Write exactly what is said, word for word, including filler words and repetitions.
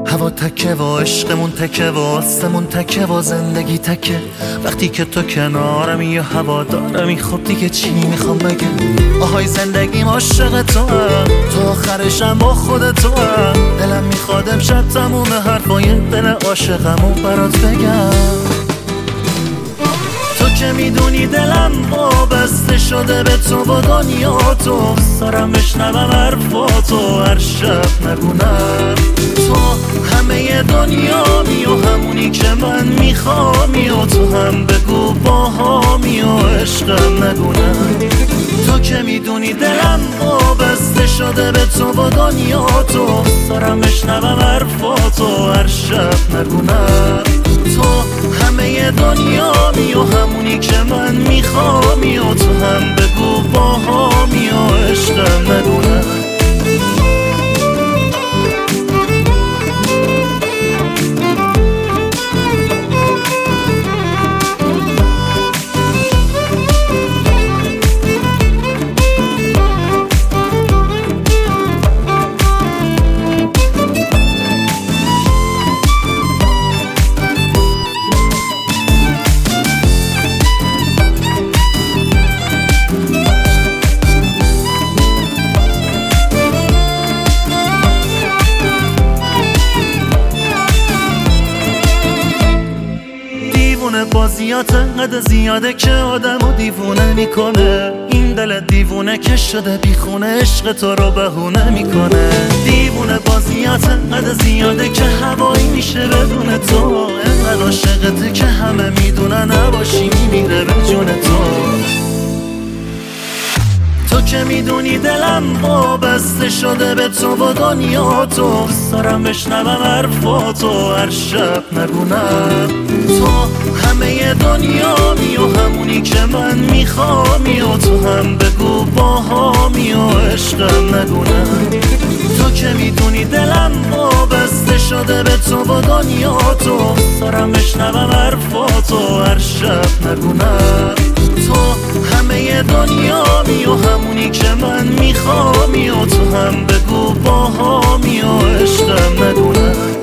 هوا تکه و عشقمون تکه و آسمون تکه و زندگی تکه. وقتی که تو کنارمی یا هوا دارمی خب دیگه چی میخوام بگم؟ آهای زندگیم عاشق تو هم، تو آخرشم با خود تو هم. دلم میخواد امشب تموم حرفای دل عاشقمو برات بگم. تو که میدونی دلم وابسته شده به تو و دنیا تو. سارم بشنوم حرفاتو هر شب نگونم. تو همه دنیا می و همونی که من میخوامی و تو هم بگو باهامی و عشقم نگونم. تو که میدونی دلم وابسته شده به تو و دنیا تو. سارم بشنوم حرفاتو هر شب نگونم. تو همه دنیا می و همونی که من میخوامی و تو هم بگو باهامی و عشقم نگونم. بازیات انقدر زیاده که آدمو دیوونه میکنه. این دل دیوونه که شده بیخونه عشق تو رو بهونه میکنه. دیوونه بازیات انقدر زیاده که هوایی میشه بدون تو. انقدر عاشقته که همه میدونن نباشی میمیره به جون تو. تو که میدونی دلم وابسته شده به تو و دنیا تو. سارم بشنوم حرفاتو هر شب نگونم. تو همه دنیا می و همونی که من میخوامی و تو هم بگو باهامی و عشقم نگونم. تو که میدونی دلم وابسته شده به تو و دنیا تو. سارم بشنوم حرفاتو هر شب نگونم. تو همه دنیا می و همونی که من میخوامی و تو هم بگو باهامی و عشقم نگونم.